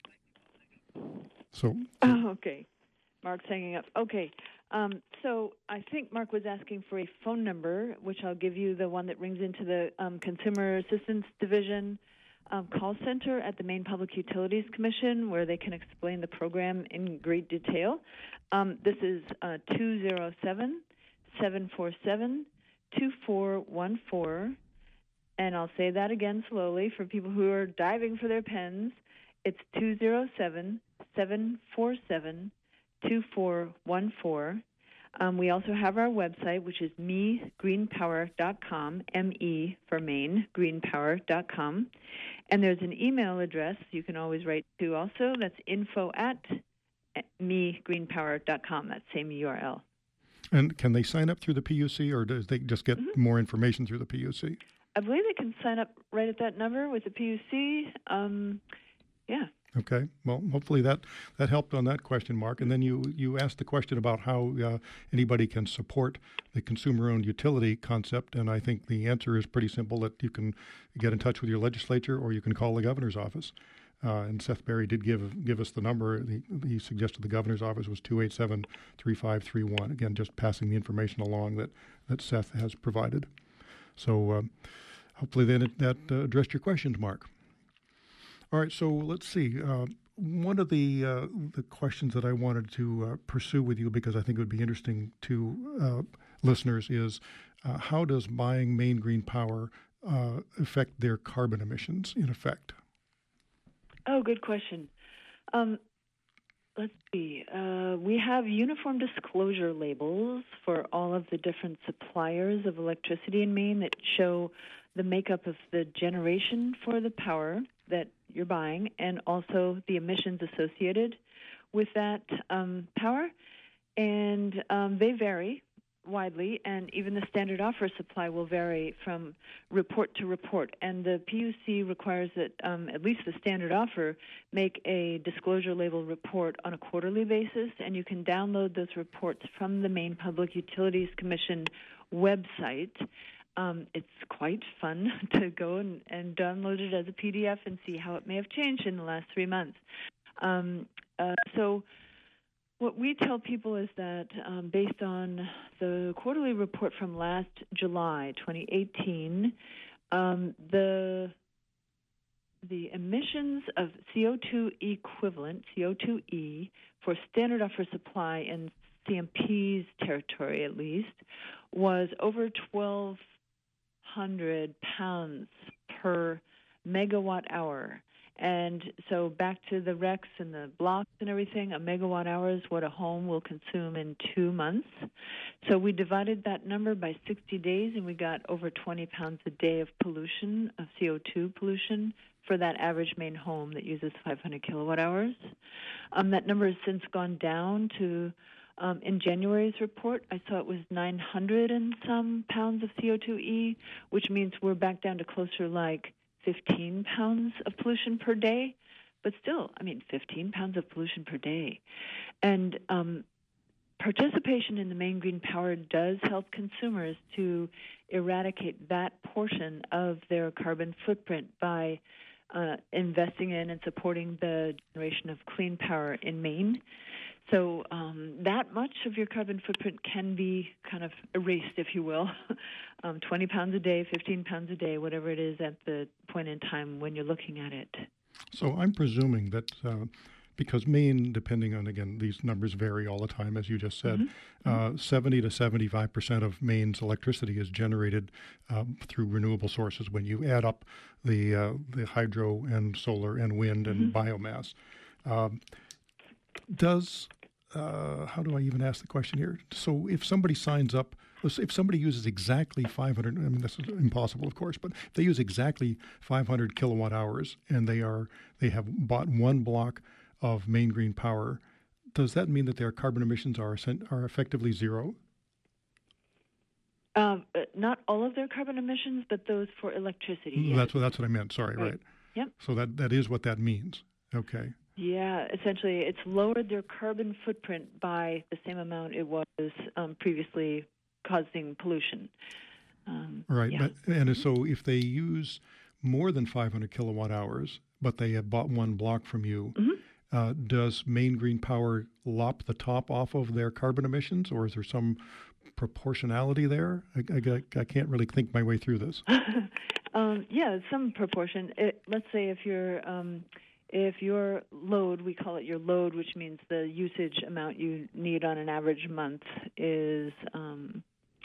So, oh, okay. Mark's hanging up. Okay. Um, so I think Mark was asking for a phone number, which I'll give you, the one that rings into the um, Consumer Assistance Division um, call center at the Maine Public Utilities Commission, where they can explain the program in great detail. Um, this is uh, two oh seven, seven four seven, two four one four, and I'll say that again slowly for people who are diving for their pens. It's two oh seven, seven four seven, two four one four. Um, we also have our website, which is me green power dot com, M E for Maine, green power dot com. And there's an email address you can always write to also. That's info at me green power dot com, that same U R L. And can they sign up through the P U C, or does they just get mm-hmm. more information through the P U C? I believe they can sign up right at that number with the P U C. Um, yeah. Okay. Well, hopefully that, that helped on that question, Mark. And then you, you asked the question about how uh, anybody can support the consumer-owned utility concept, and I think the answer is pretty simple, that you can get in touch with your legislature or you can call the governor's office. Uh, and Seth Berry did give give us the number. He, he suggested the governor's office was two eight seven, three five three one. Again, just passing the information along that, that Seth has provided. So uh, hopefully then that uh, addressed your questions, Mark. All right, so let's see. Uh, one of the uh, the questions that I wanted to uh, pursue with you, because I think it would be interesting to uh, listeners, is uh, how does buying Maine Green Power uh, affect their carbon emissions, in effect? Oh, good question. Um, let's see. Uh, we have uniform disclosure labels for all of the different suppliers of electricity in Maine that show the makeup of the generation for the power that you're buying and also the emissions associated with that um, power. And um, they vary widely, and even the standard offer supply will vary from report to report. And the P U C requires that um, at least the standard offer make a disclosure label report on a quarterly basis, and you can download those reports from the Maine Public Utilities Commission website. Um, it's quite fun to go and, and download it as a P D F and see how it may have changed in the last three months. Um, uh, so what we tell people is that um, based on the quarterly report from last July, twenty eighteen, um, the the emissions of C O two equivalent, C O two E, for standard offer supply in C M P's territory at least, was over twelve hundred pounds per megawatt hour. And so back to the recs and the blocks and everything, a megawatt hour is what a home will consume in two months. So we divided that number by sixty days, and we got over twenty pounds a day of pollution, of C O two pollution, for that average Maine home that uses five hundred kilowatt hours. Um, that number has since gone down to, um, in January's report, I saw it was nine hundred and some pounds of C O two E, which means we're back down to closer like fifteen pounds of pollution per day. But still, I mean, fifteen pounds of pollution per day. And um, participation in the Maine Green Power does help consumers to eradicate that portion of their carbon footprint by uh, investing in and supporting the generation of clean power in Maine. So um, that much of your carbon footprint can be kind of erased, if you will, um, twenty pounds a day, fifteen pounds a day, whatever it is at the point in time when you're looking at it. So I'm presuming that uh, because Maine, depending on, again, these numbers vary all the time, as you just said, mm-hmm. uh, seventy to seventy-five percent of Maine's electricity is generated um, through renewable sources when you add up the, uh, the hydro and solar and wind and mm-hmm. biomass. Um, does, uh, how do I even ask the question here? So if somebody signs up, if somebody uses exactly five hundred, I mean, this is impossible, of course, but if they use exactly five hundred kilowatt hours and they are, they have bought one block of Maine Green Power, does that mean that their carbon emissions are are effectively zero? Um, not all of their carbon emissions, but those for electricity. Yes. That's what that's what I meant. Sorry, right. right. Yep. So that that is what that means. Okay. Yeah, essentially, it's lowered their carbon footprint by the same amount it was um, previously causing pollution. Um, right. Yeah. But, and so if they use more than five hundred kilowatt hours, but they have bought one block from you, mm-hmm. uh, does Maine Green Power lop the top off of their carbon emissions, or is there some proportionality there? I, I, I can't really think my way through this. um, yeah, some proportion. It, let's say if you're... Um, If your load, we call it your load, which means the usage amount you need on an average month is, um,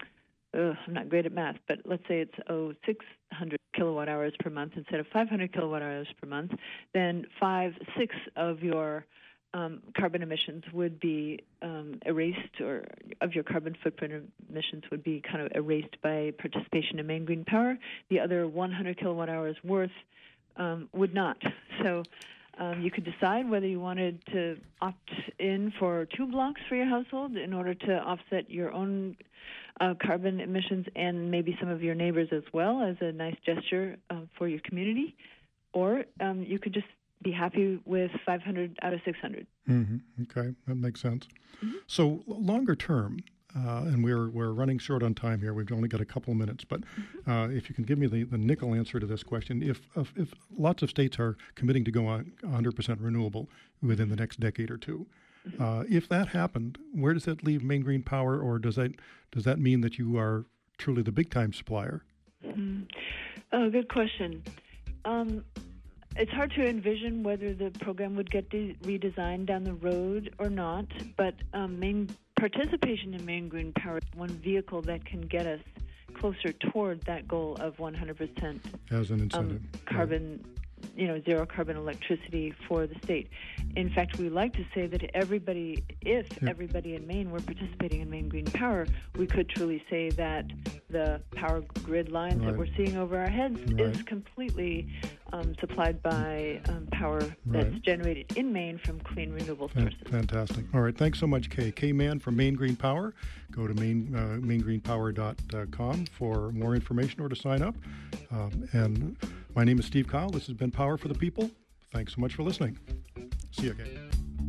ugh, I'm not great at math, but let's say it's oh, six hundred kilowatt hours per month instead of five hundred kilowatt hours per month, then five, six of your um, carbon emissions would be um, erased, or of your carbon footprint emissions would be kind of erased by participation in Maine Green Power. The other one hundred kilowatt hours worth um, would not. So Um, you could decide whether you wanted to opt in for two blocks for your household in order to offset your own uh, carbon emissions and maybe some of your neighbors as well, as a nice gesture uh, for your community. Or um, you could just be happy with five hundred out of six hundred. Mm-hmm. Okay, that makes sense. Mm-hmm. So longer term, uh, and we're we're running short on time here. We've only got a couple of minutes, but mm-hmm. uh, if you can give me the, the nickel answer to this question, if, if if lots of states are committing to go on one hundred percent renewable within the next decade or two, mm-hmm. uh, if that happened, where does that leave Maine Green Power, or does that does that mean that you are truly the big time supplier? Mm-hmm. Oh, good question. Um, It's hard to envision whether the program would get de- redesigned down the road or not, but um, Maine participation in Maine Green Power is one vehicle that can get us closer toward that goal of one hundred percent as an incentive um, carbon, right. you know, zero carbon electricity for the state. In fact, we like to say that everybody, if yep. everybody in Maine were participating in Maine Green Power, we could truly say that the power grid lines right. that we're seeing over our heads right. is completely um, supplied by um, power that's right. generated in Maine from clean renewable sources. Fantastic. All right. Thanks so much, Kay. Kay Mann from Maine Green Power. Go to maine, uh, maine green power dot com for more information or to sign up. Um, and my name is Steve Kyle. This has been Power for the People. Thanks so much for listening. See you again.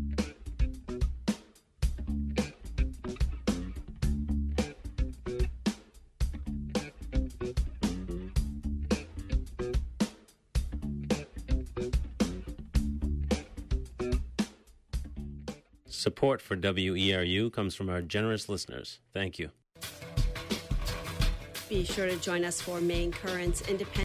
Support for W E R U comes from our generous listeners. Thank you. Be sure to join us for Maine Currents Independent